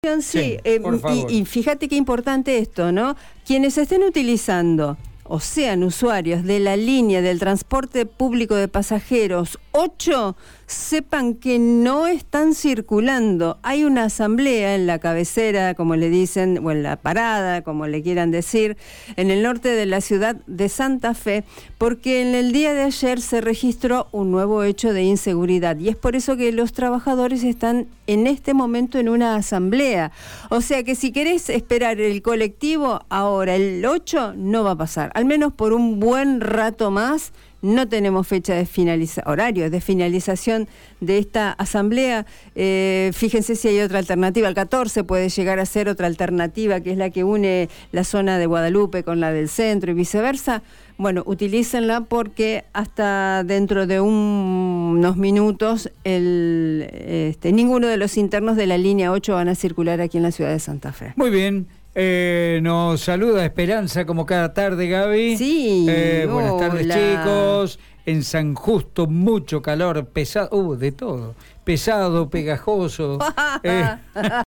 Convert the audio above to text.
Sí, por favor. y fíjate qué importante esto, ¿no? Quienes estén utilizando o sean usuarios de la línea del transporte público de pasajeros 8, sepan que no están circulando. Hay una asamblea en la cabecera, como le dicen, o en la parada, como le quieran decir, en el norte de la ciudad de Santa Fe, porque en el día de ayer se registró un nuevo hecho de inseguridad y es por eso que los trabajadores están en este momento en una asamblea. O sea que si querés esperar el colectivo, ahora el 8 no va a pasar, al menos por un buen rato más. No tenemos fecha de horario de finalización de esta asamblea. Fíjense si hay otra alternativa. El 14 puede llegar a ser otra alternativa, que es la que une la zona de Guadalupe con la del centro y viceversa. Bueno, utilícenla porque hasta dentro de unos minutos ninguno de los internos de la línea 8 van a circular aquí en la ciudad de Santa Fe. Muy bien. Nos saluda Esperanza como cada tarde, Gaby. Sí. Buenas tardes, hola. chicos. En San Justo, mucho calor, pesado, de todo. Pesado, pegajoso.